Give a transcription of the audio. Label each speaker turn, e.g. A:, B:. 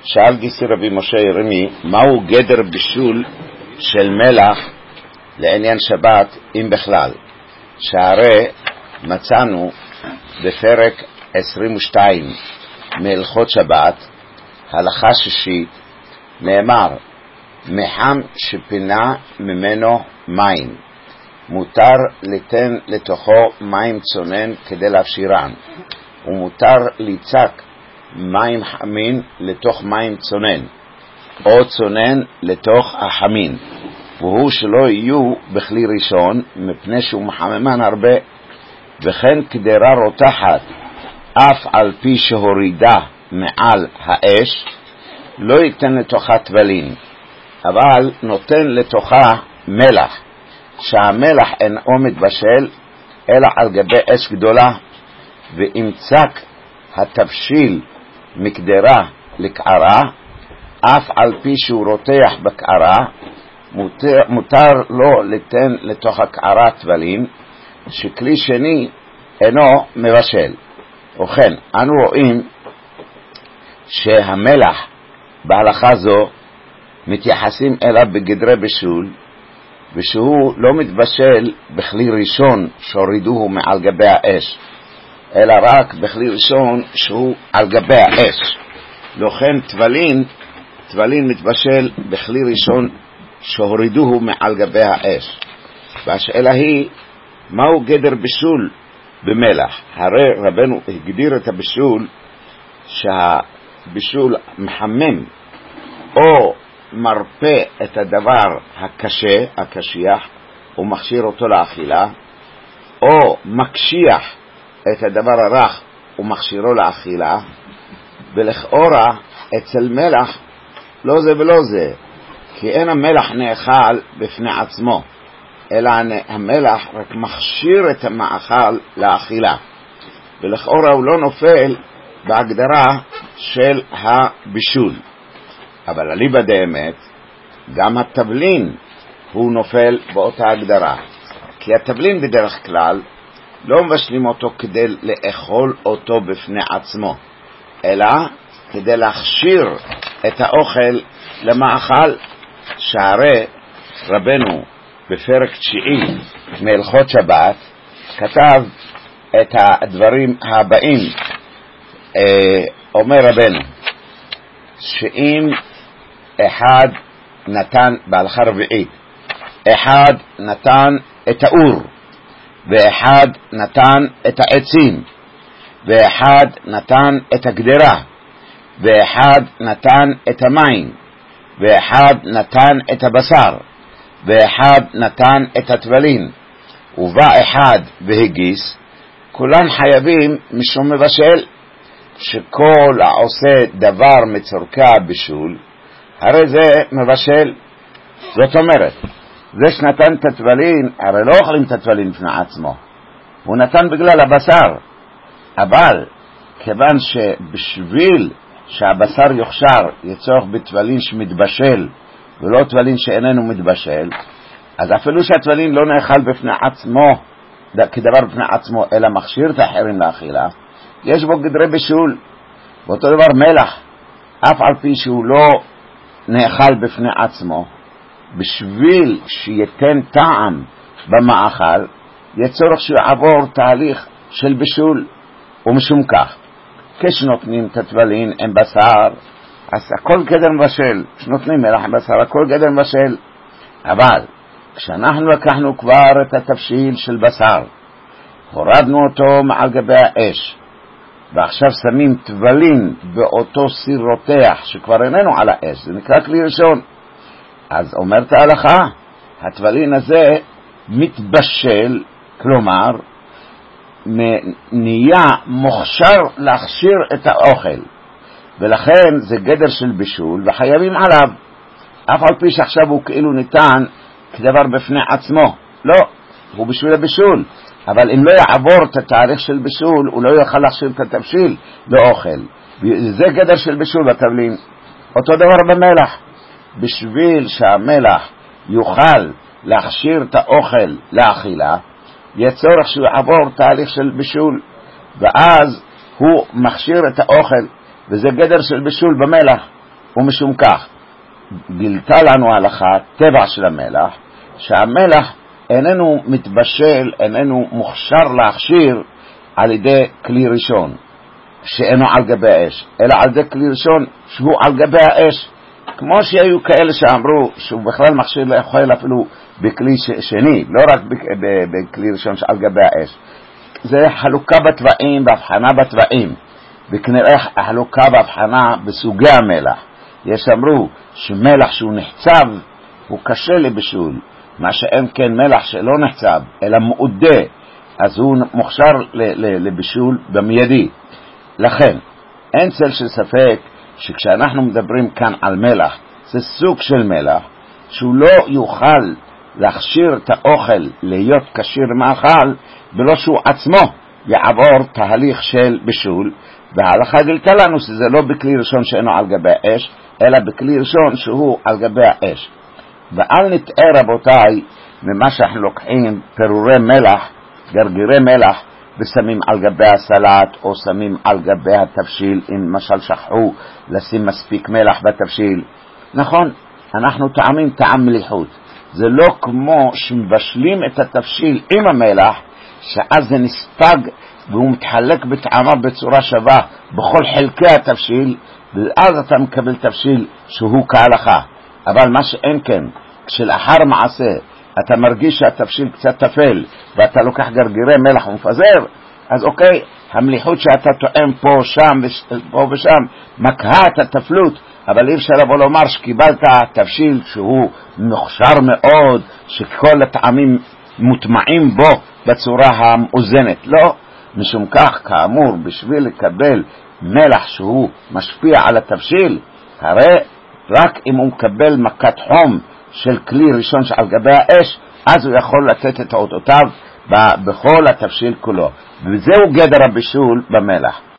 A: שאל גיסי רבי משה ירמי, מהו גדר בישול של מלח לעניין שבת, אם בכלל? שהרי מצאנו בפרק 22 מהלכות שבת, הלכה שישית, נאמר, מחם שפינה ממנו מים, מותר ליתן לתוכו מים צונן כדי להפשירן, ומותר ליצק מים חמין לתוך מים צונן, או צונן לתוך החמין, והוא שלא יהיו בכלי ראשון, מפני שהוא מחממן הרבה. וכן קדרה רותחת, אף על פי שהורידה מעל האש, לא ייתן לתוכה טבלין, אבל נותן לתוכה מלח, שהמלח אינו מתבשל אלא על גבי אש גדולה, ואם צק התבשיל מקדרה לקערה, אף על פי שהוא רותח בקערה, מותר לו ליתן לתוך הקערה טבלין, שכלי שני אינו מבשל. ובכן, אנו רואים שהמלח בהלכה זו מתייחסים אליו בגדרי בישול, ושהוא לא מתבשל בכלי ראשון שהורידוהו מעל גבי האש, אלא רק בכלי ראשון שהוא על גבי האש. לכן טבלין מתבשל בכלי ראשון שהורידוהו מעל גבי האש. והשאלה היא, מהו גדר בישול במלח? הרי רבנו הגדיר את הבישול שהבישול מחמם או מרפא את הדבר הקשה, הקשיח, ומכשיר אותו לאכילה, או מקשיח את הדבר הרך ומכשירו לאכילה. ולכאורה אצל מלח לא זה ולא זה, כי אין המלח נאכל בפני עצמו, אלא המלח רק מכשיר את המאכל לאכילה, ולכאורה הוא לא נופל בהגדרה של הבישול. אבל אליבא דאמת, גם הטבלין הוא נופל באותה הגדרה, כי הטבלין בדרך כלל לא מבשלים אותו כדי לאכול אותו בפני עצמו, אלא כדי להכשיר את האוכל למאכל. שהרי רבנו בפרק 9 מהלכות שבת כתב את הדברים הבאים. אומר רבנו שאם אחד נתן, בהלכה רביעית, אחד נתן את האור, ואחד נתן את העצים, ואחד נתן את הגדרה, ואחד נתן את המים, ואחד נתן את הבשר, ואחד נתן את הטבלין, ובא אחד והגיס, כולן חייבים משום מבשל. שכל העושה דבר מצורכי הבישול, הרי זה מבשל. זאת אומרת, זה שנתן את הטבלין, הרי לא אוכלים את הטבלין בפני עצמו, הוא נתן בגלל הבשר. אבל כיוון שבשביל שהבשר יוכשר יצורך בטבלין שמתבשל ולא טבלין שאיננו מתבשל, אז אפילו שהטבלין לא נאכל בפני עצמו כדבר בפני עצמו, אלא מכשיר את האחרים לאכילה, יש בו גדרי בישול. ואותו דבר מלח, אף על פי שהוא לא נאכל בפני עצמו, בשביל שייתן טעם במאכל, יצורך שיעבור תהליך של בישול. ומשום כך, כשנותנים את הטבלין עם בשר, אז הכל גדר מבשל. כשנותנים מלח עם בשר, הכל גדר מבשל. אבל כשאנחנו לקחנו כבר את התבשיל של בשר, הורדנו אותו מעל גבי האש, ועכשיו שמים טבלין באותו סיר רותח שכבר איננו על האש, זה נקרא כלי ראשון. אז אומרת ההלכה, הטבלין הזה מתבשל, כלומר נהיה מוכשר להכשיר את האוכל, ולכן זה גדר של בישול וחייבים עליו, אף על פי שעכשיו הוא כאילו ניתן כדבר בפני עצמו. לא, הוא בשביל הבישול, אבל אם לא יעבור את התאריך של בישול, הוא לא יוכל להכשיר את התבשיל לאוכל. זה גדר של בישול בטבלין. אותו דבר במלח, בשביל שהמלח יוכל להכשיר את האוכל לאכילה, יצורך שהוא יעבור תהליך של בישול, ואז הוא מכשיר את האוכל, וזה גדר של בישול במלח. ומשום כך גילתה לנו ההלכה טבע של המלח, שהמלח איננו מתבשל, איננו מוכשר להכשיר על ידי כלי ראשון שאינו על גבי האש, אלא על ידי כלי ראשון שהוא על גבי האש. כמו שהיו כאלה שאמרו שהוא בכלל מכשיר לאכול אפילו בכלי שני, לא רק בכלי ראשון שעל גבי האש. זה חלוקה בטבעים, בהבחנה בטבעים, וכנראה החלוקה בהבחנה בסוגי המלח. יש אמרו שמלח שהוא נחצב הוא קשה לבישול, מה שאין כן מלח שלא נחצב אלא מעודה, אז הוא מוכשר לבישול במיידי. לכן אין צל של ספק שכשאנחנו מדברים כאן על מלח, זה סוג של מלח שהוא לא יוכל להכשיר את האוכל להיות כשיר למאכל בלא שהוא עצמו יעבור תהליך של בישול. וההלכה גילתה לנו שזה לא בכלי ראשון שאינו על גבי האש, אלא בכלי ראשון שהוא על גבי האש. ואל נתאר רבותיי ממה שאנחנו לוקחים פירורי מלח, גרגירי מלח, ושמים על גבי הסלט או שמים על גבי התבשיל, אם למשל שכחו לשים מספיק מלח בתבשיל. נכון, אנחנו טעמים טעם מליחות, זה לא כמו שמבשלים את התבשיל עם המלח, שאז זה נספג והוא מתחלק בטעמה בצורה שווה בכל חלקי התבשיל, ואז אתה מקבל תבשיל שהוא כהלכה. אבל מה שאין כן, כשלאחר מעשה אתה מרגיש שהתבשיל קצת תפל ואתה לוקח גרגירי מלח ומפזר, אז אוקיי, המליחות שאתה טועם פה שם ופה ושם מקהה את התפלות, אבל אי אפשר לבוא לומר שקיבלת תבשיל שהוא מוכשר מאוד, שכל הטעמים מוטמעים בו בצורה המאוזנת. לא, משום כך כאמור בשביל לקבל מלח שהוא משפיע על התבשיל, הרי רק אם הוא מקבל מכת חום של כלי ראשון שעל גבי האש, אז הוא יכול לתת את אותותיו בכל התבשיל כולו, וזהו גדר הבישול במלח.